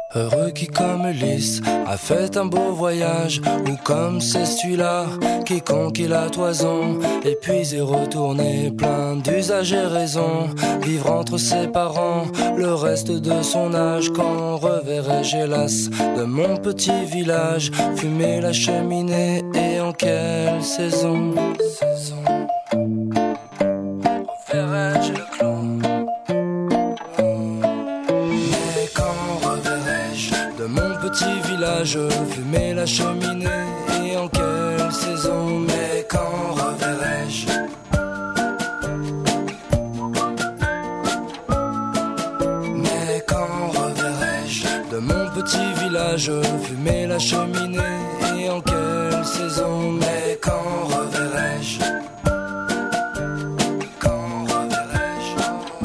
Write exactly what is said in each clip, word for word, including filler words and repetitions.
Heureux qui comme Ulysse a fait un beau voyage, ou comme c'est celui-là qui conquit la toison, et puis est retourné plein d'usages et raisons, vivre entre ses parents le reste de son âge. Quand reverrai-je hélas de mon petit village, fumer la cheminée, et en quelle saison, saison reverrai-je le clos? Petit village, fumer la cheminée, et en quelle saison? Mais quand reverrai-je? Mais quand reverrai-je de mon petit village, fumer la cheminée, et en quelle saison? Mais quand reverrai-je? Quand reverrai-je?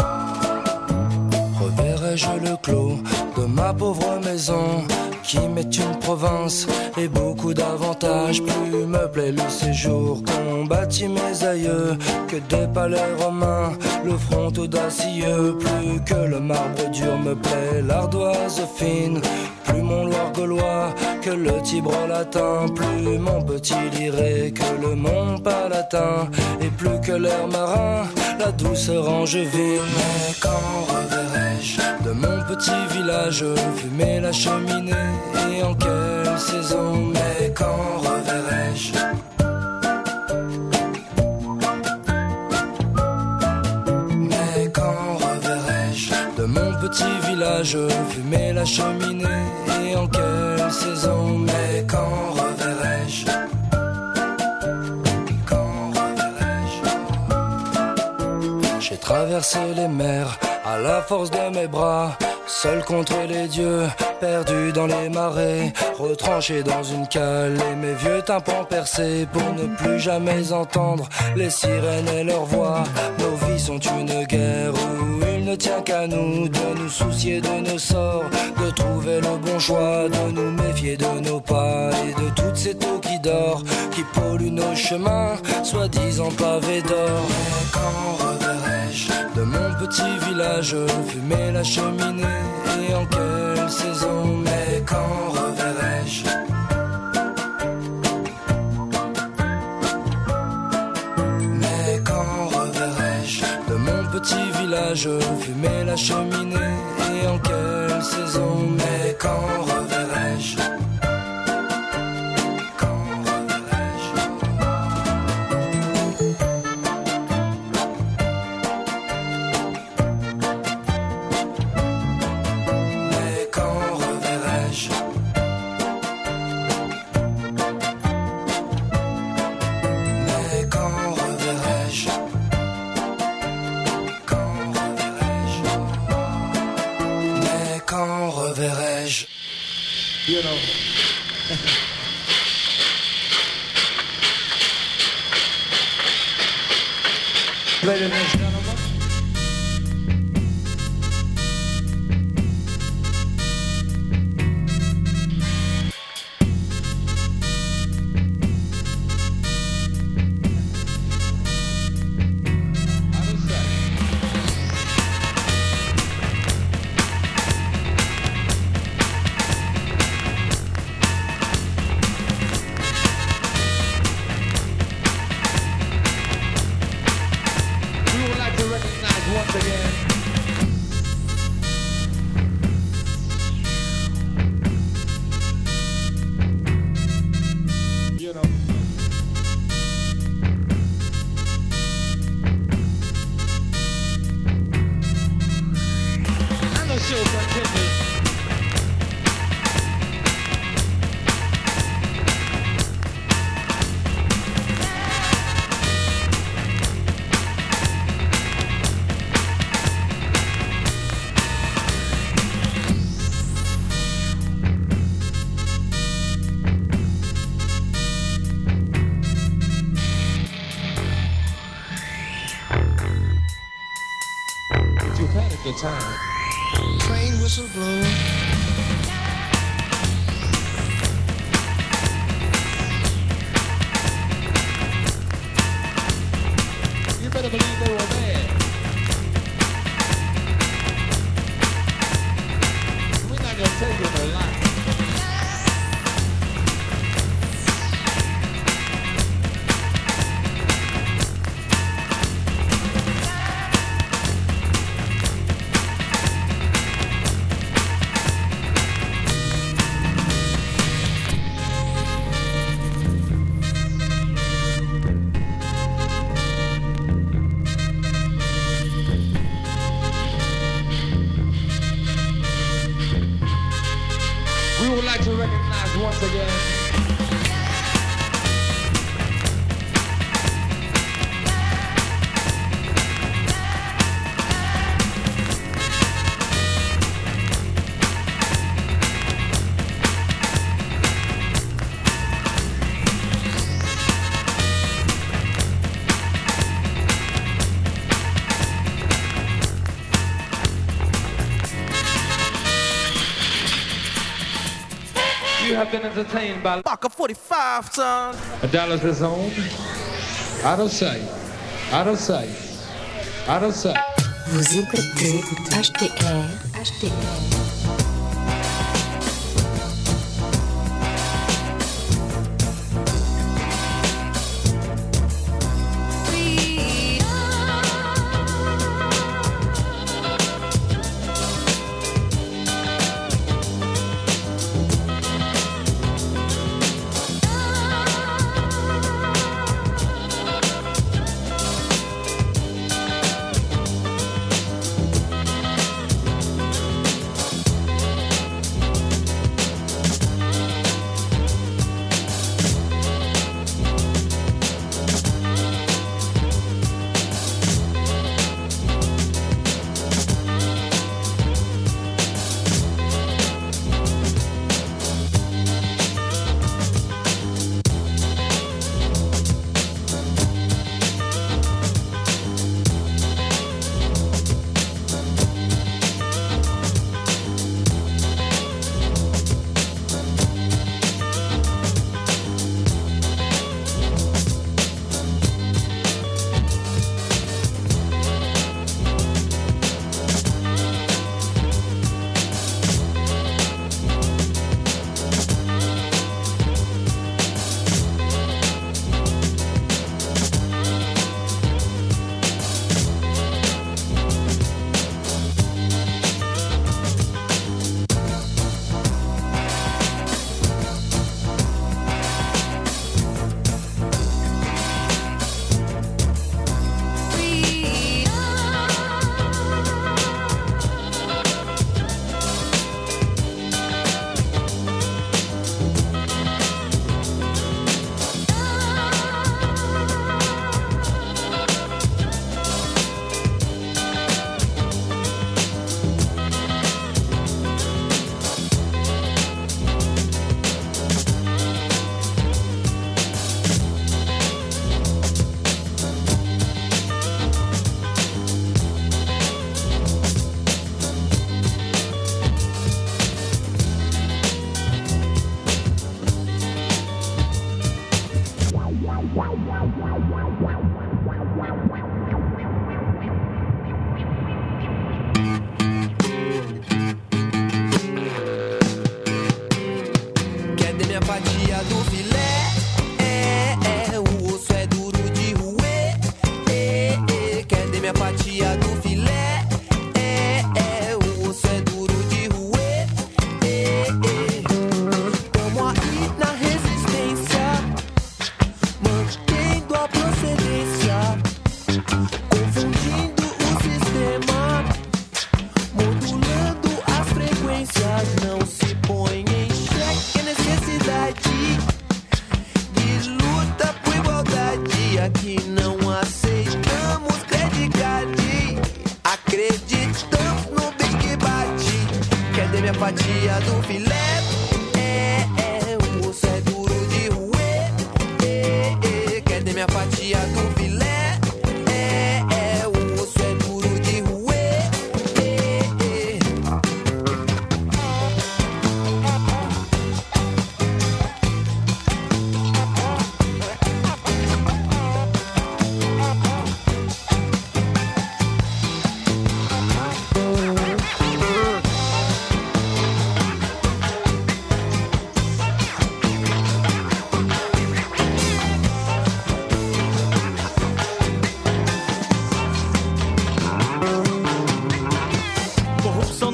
Reverrai-je le clos de ma pauvre maison, qui m'est une province et beaucoup d'avantages? Plus me plaît le séjour qu'ont bâti mes aïeux que des palais romains, le front audacieux. Plus que le marbre dur me plaît l'ardoise fine, plus mon Loire gaulois que le Tibre latin, plus mon petit Liré que le Mont Palatin, et plus que l'air marin la douceur angevine. Mais quand reverrai-je de mon petit village, fumer la cheminée, et en quelle saison? Mais quand reverrai-je? Mais quand reverrai-je de mon petit village, fumer la cheminée, et en quelle saison? Mais quand reverrai-je? Quand reverrai-je? J'ai traversé les mers à la force de mes bras, seul contre les dieux, perdu dans les marais, retranché dans une cale, et mes vieux tympans percés pour ne plus jamais entendre les sirènes et leurs voix. Nos vies sont une guerre où il ne tient qu'à nous de nous soucier de nos sorts, de trouver le bon choix, de nous méfier de nos pas et de toute cette eau qui dort, qui pollue nos chemins, soi-disant pavés d'or. Mais quand reverrai-je de mon petit village, fumer la cheminée, et en quelle saison? Mais quand reverrai-je? Mais quand reverrai-je de mon petit village, fumer la cheminée, et en quelle saison? Mais quand reverrai-je? You know. Ladies and gentlemen. Time. Train whistle blow. You better believe they were there. We're not gonna taking a lot. To recognize once again you have been entertained by Buck forty-five, son. A Dallas zone. Out of sight. Out of sight. Out of sight. Vous écoutez H T R, H T R.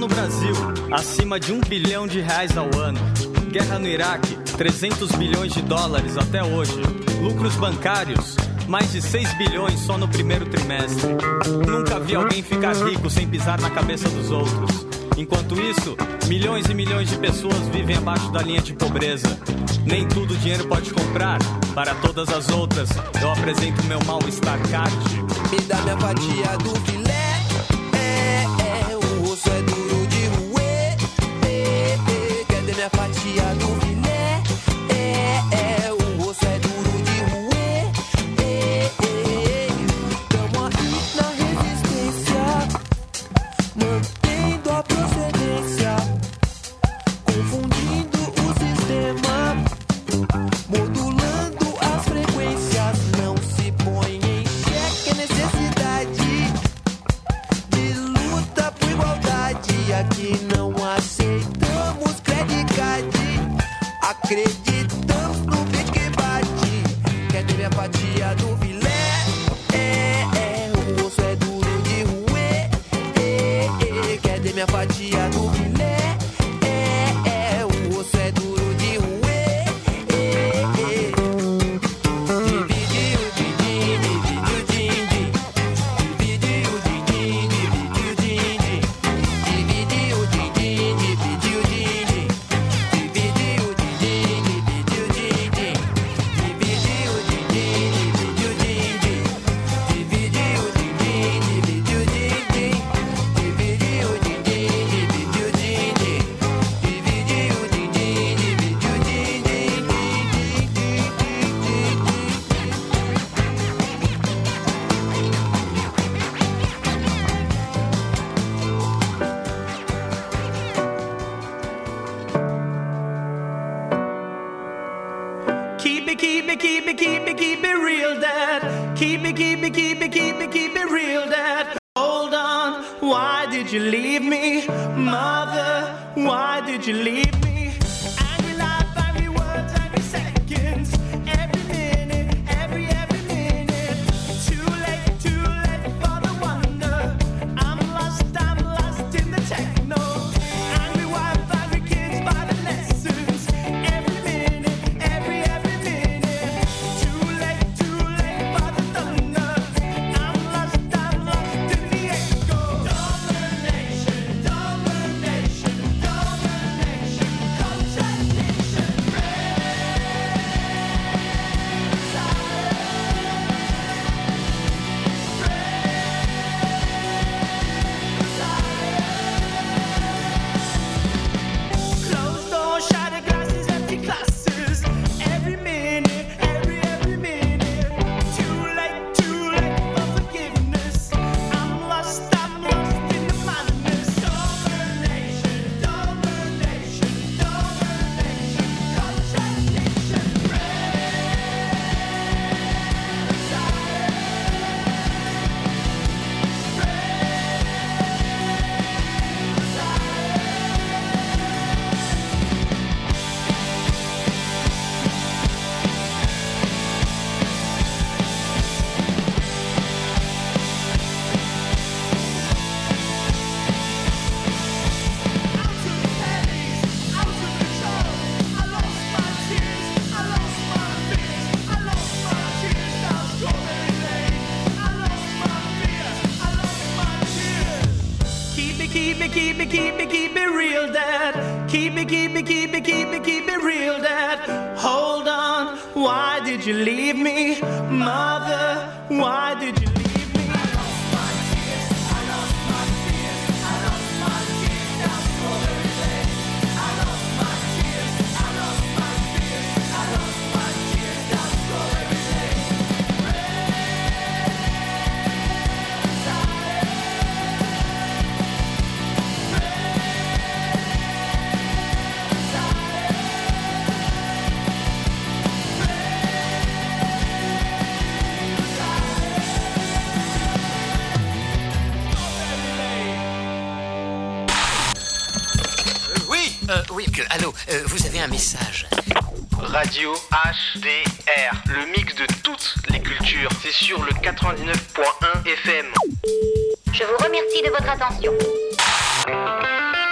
Brasil, acima de um bilhão de reais ao ano. Guerra no Iraque, trezentos bilhões de dólares até hoje. Lucros bancários, mais de seis bilhões só no primeiro trimestre. Nunca vi alguém ficar rico sem pisar na cabeça dos outros. Enquanto isso, milhões e milhões de pessoas vivem abaixo da linha de pobreza. Nem tudo o dinheiro pode comprar. Para todas as outras, eu apresento meu mal-estar card. Me dá minha fatia do filé. É, é, o osso é duro de roer. É, é, cadê minha fatia do filé? É, é, o osso é duro de roer. É, é, tamo aí na resistência, mantendo a procedência, confundindo o sistema, modulando as frequências. Não se põe em xeque a necessidade de luta por igualdade. Aqui não aceitamos credicade, acreditamos no bicho que bate. Quer ter minha fatia do filé? É, é, o osso é duro de roer. É, é, quer ter minha fatia do filé? É, é, o osso é duro de roer. É, é. Divide o din-din, divide o din-din. Divide o din-din, divide o din-din. Divide o din-din, divide o din-din. Divide o din-din, divide o din-din. Divide o din-din, divide o din-din. Divide o din-din, divide o din-din. Divide o din-din, divide o din-din. Divide o din-din, divide o Keep it, keep it, keep it, keep it, keep it real, Dad. Keep it, keep it, keep it, keep it, keep it real, Dad. Hold on, why did you leave me? Mother, why did you leave me? Angry life, angry words, angry seconds. Every minute, every, every minute. Too late, too late for the wonder. I'm lost, I'm lost in the techno. Angry wife, angry kids by the lessons. Every minute, every, every minute. Too late, too late for the thunder. I'm lost, I'm lost in the echo. Domination, domination, domination, contradiction. Closed doors, shattered glasses, empty classes. Every minute, every, every minute. Too late, too late for forgiveness. I'm lost, I'm lost in the madness. Domination, domination, domination, contradiction. Keep it, keep it, keep it, keep it, keep it real, Dad. Keep it, keep it, keep it, keep it, keep it real, Dad. Hold on, why did you leave me? Mother, why did you leave me? Euh, oui, que, allô, euh, vous avez un message. Radio H D R, le mix de toutes les cultures. C'est sur le quatre-vingt-dix-neuf point un F M. Je vous remercie de votre attention.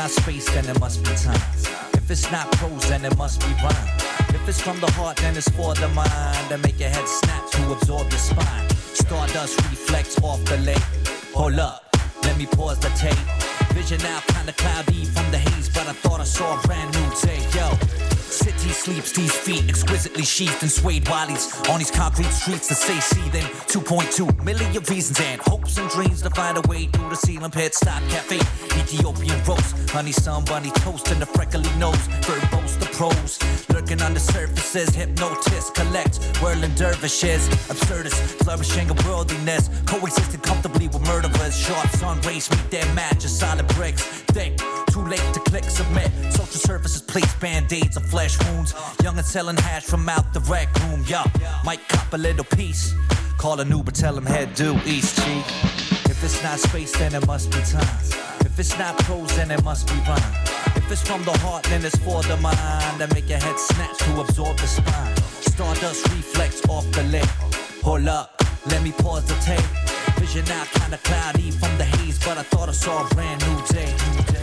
not space, then it must be time. If it's not prose, then it must be rhyme. If it's from the heart, then it's for the mind. And make your head snap to absorb your spine. Stardust reflects off the lake. Hold up, let me pause the tape. Vision now kinda cloudy from the haze, but I thought I saw a brand new day. Yo, city sleeps, these feet exquisitely sheathed in suede wallies on these concrete streets to say seething. two point two million reasons and hopes and dreams to find a way through the ceiling pit. Stop cafe, Ethiopian roast, honey sun bunny toast and the freckly nose. Verbose the pros, lurking on the surfaces. Hypnotists collect whirling dervishes. Absurdist, flourishing of worldliness, coexisted comfortably with murderers. Sharp sun rays meet their match of solid bricks. Thick, too late to click submit. Social services place band-aids of flesh wounds. Young and selling hash from out the rec room. Yo, might cop a little piece. Call an Uber, tell him head due east, cheek. If it's not space, then it must be time. If it's not prose, then it must be rhyme. If it's from the heart, then it's for the mind. And make your head snatch to absorb the spine. Stardust reflects off the lip. Hold up, let me pause the tape. Vision out kinda cloudy from the haze, but I thought I saw a brand new day. New day.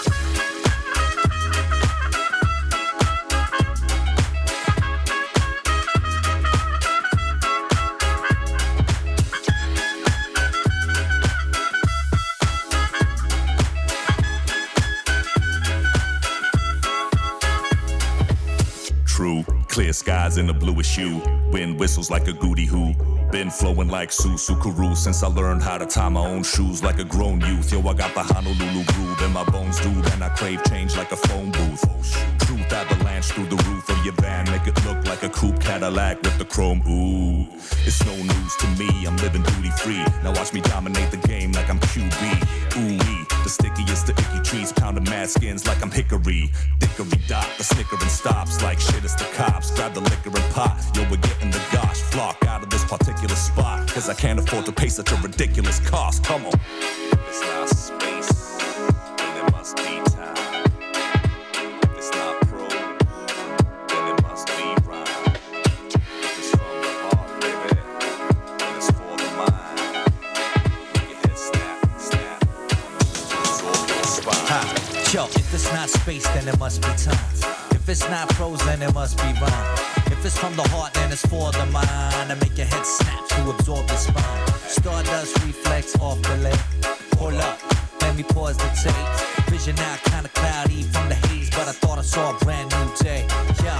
True, clear skies in the bluish hue. Wind whistles like a goody hoo. Been flowing like Susukuru since I learned how to tie my own shoes like a grown youth. Yo, I got the Honolulu groove in my bones, dude, and I crave change like a phone booth. Truth avalanche through the roof of your van, make it look like a coupe Cadillac with the chrome. Ooh, it's no news to me. I'm living duty free. Now watch me dominate the game like I'm Q B. Ooh-wee, the stickiest of icky trees, pounding mad skins like I'm Hickory. Dickory dot, the snickering stops like shit. It's the cops. Grab the liquor and pot. Yo, we're getting the gosh flock out of this particular spot. Cause I can't afford to pay such a ridiculous cost. Come on. It's not space, then it must be time. It's not pro, then it must be rhyme. It's from the heart, baby, then it's for the mind. Make your head snap, snap. Absorb your spine. Ha. Yo, if it's not space, then it must be time. If it's not prose, then it must be rhyme. If it's from the heart, then it's for the mind. And make your head snap to absorb the spine. Stardust reflects off the lake. Hold up, let me pause the tape. Vision out kinda cloudy from the haze, but I thought I saw a brand new day. Yo.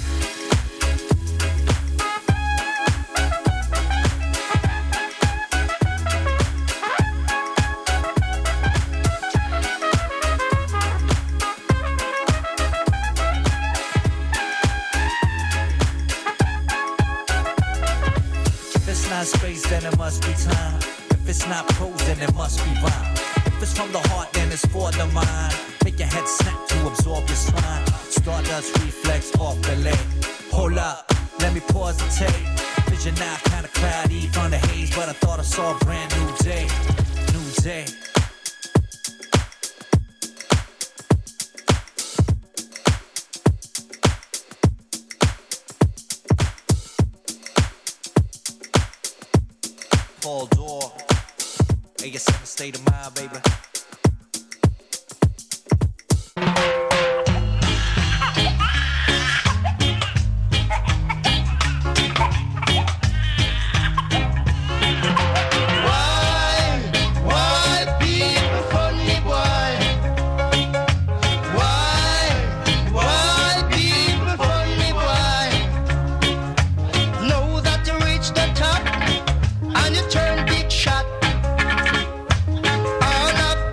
Space, then it must be time. If it's not prose, then it must be rhyme. If it's from the heart, then it's for the mind. Make your head snap to absorb your spine. Stardust reflects off the lake. Hold up, let me pause the tape. Vision now kinda cloudy from the haze, but I thought I saw a brand new day. New day. Paul Door, A S M State of Mind, baby. And you turn big shot. All of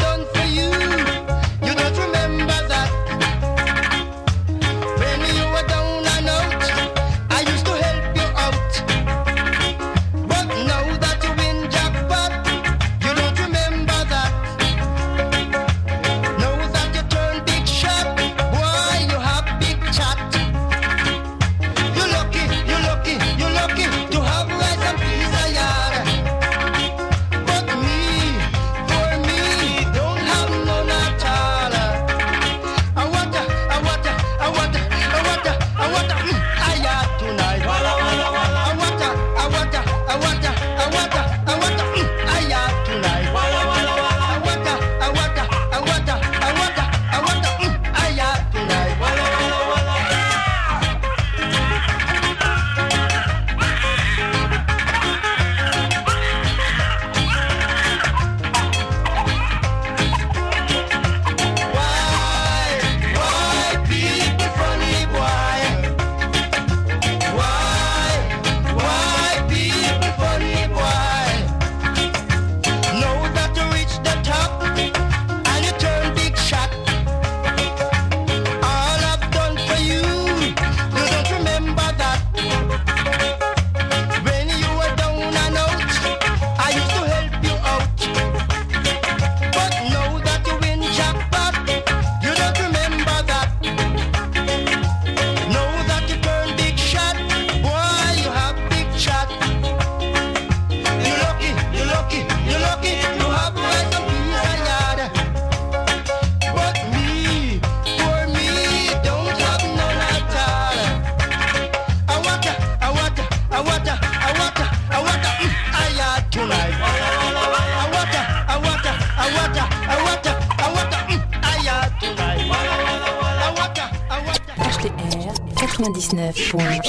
quatre-vingt-dix-neuf point un.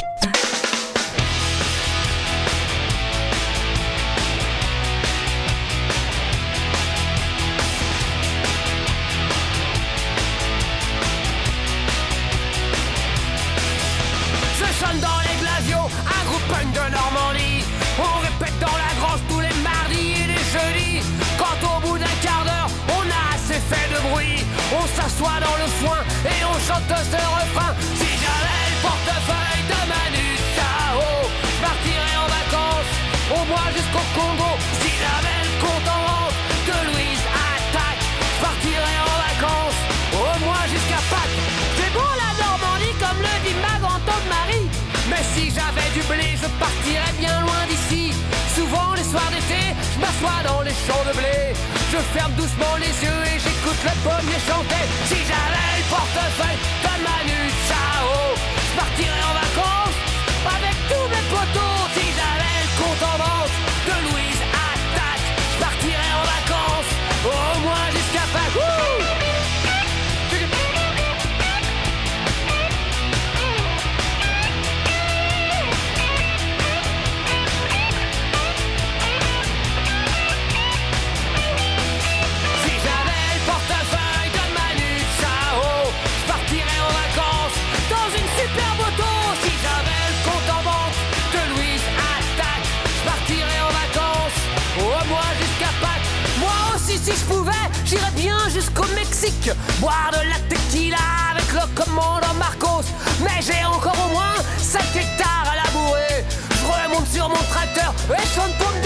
Dans les glaciaux, un groupe punk de Normandie. On répète dans la grange tous les mardis et les jeudis. Quand au bout d'un quart d'heure, on a assez fait de bruit, on s'assoit dans le foin et on chante ce refrain. Si j'avais le portefeuille de Manu Chao, je partirais en vacances, au moins jusqu'au Congo. Si j'avais le compte en banque de Louise Attaque, je partirais en vacances, au moins jusqu'à Pâques. C'est beau la Normandie comme le dit ma grand-tante Marie. Mais si j'avais du blé, je partirais bien loin d'ici. Souvent les soirs d'été, je m'assois dans les champs de blé. Je ferme doucement les yeux et j'écoute le pommier chanter. Si j'avais le portefeuille de Manu Chao, je partirais en vacances avec tous mes potos. Si j'avais le compte en banque de Louise Attaque, je partirais en vacances au moins jusqu'à Pâques. Wouh! Si je pouvais, j'irais bien jusqu'au Mexique, boire de la tequila avec le commandant Marcos. Mais j'ai encore au moins cinq hectares à labourer. Je remonte sur mon tracteur et je chante pour